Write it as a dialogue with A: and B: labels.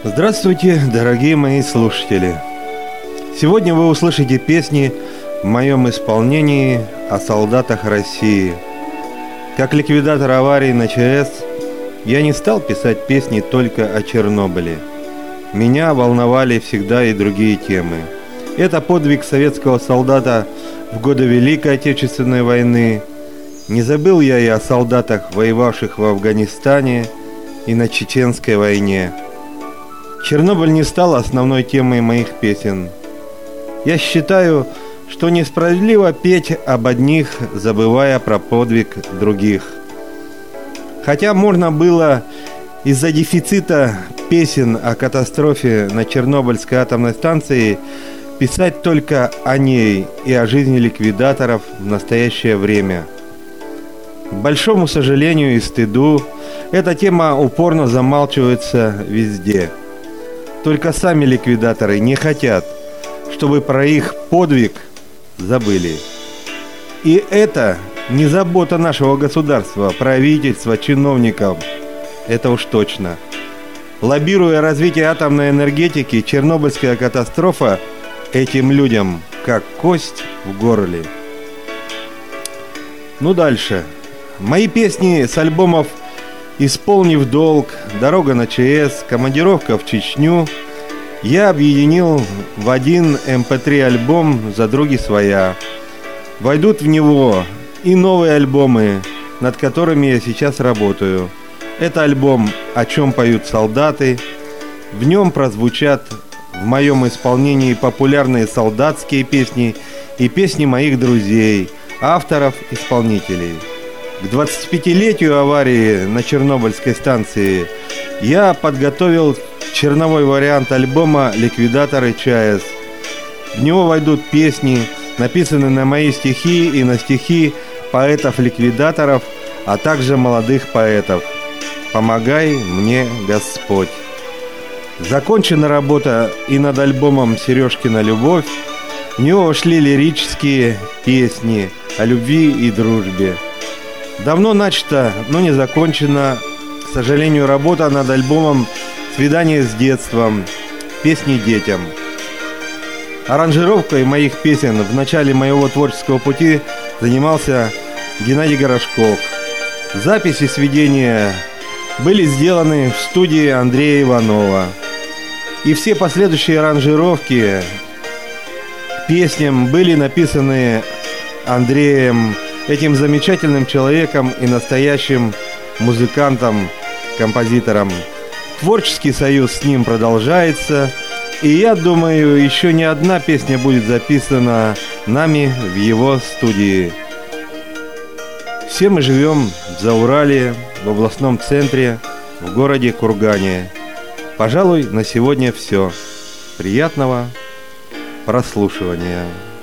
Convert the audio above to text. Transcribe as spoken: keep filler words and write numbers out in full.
A: Здравствуйте, дорогие мои слушатели! Сегодня вы услышите песни в моем исполнении о солдатах России. Как ликвидатор аварии на ЧАЭС, я не стал писать песни только о Чернобыле. Меня волновали всегда и другие темы. Это подвиг советского солдата в годы Великой Отечественной войны. Не забыл я и о солдатах, воевавших в Афганистане и на Чеченской войне. Чернобыль не стал основной темой моих песен. Я считаю, что несправедливо петь об одних, забывая про подвиг других. Хотя можно было из-за дефицита песен о катастрофе на Чернобыльской атомной станции писать только о ней и о жизни ликвидаторов в настоящее время. К большому сожалению и стыду, эта тема упорно замалчивается везде. Только сами ликвидаторы не хотят, чтобы про их подвиг забыли. И это не забота нашего государства, правительства, чиновников. Это уж точно. Лоббируя развитие атомной энергетики, Чернобыльская катастрофа этим людям как кость в горле. Ну дальше. Мои песни с альбомов «Исполнив долг», «Дорога на ЧАЭС», «Командировка в Чечню» я объединил в один эм пэ три альбом «За други своя». Войдут в него и новые альбомы, над которыми я сейчас работаю. Это альбом «О чем поют солдаты». В нем прозвучат в моем исполнении популярные солдатские песни и песни моих друзей, авторов, исполнителей. К двадцатипятилетию аварии на Чернобыльской станции я подготовил черновой вариант альбома «Ликвидаторы ЧАЭС». В него войдут песни, написанные на мои стихи и на стихи поэтов-ликвидаторов, а также молодых поэтов. «Помогай мне, Господь». Закончена работа и над альбомом «Сережкина любовь». В него вошли лирические песни о любви и дружбе. Давно начата, но не закончена, к сожалению, работа над альбомом «Свидание с детством. Песни детям». Аранжировкой моих песен в начале моего творческого пути занимался Геннадий Горошков. Записи и сведения были сделаны в студии Андрея Иванова. И все последующие аранжировки к песням были написаны Андреем, этим замечательным человеком и настоящим музыкантом, композитором. Творческий союз с ним продолжается, и я думаю, еще не одна песня будет записана нами в его студии. Все мы живем в Зауралье, в областном центре, в городе Кургане. Пожалуй, на сегодня все. Приятного прослушивания.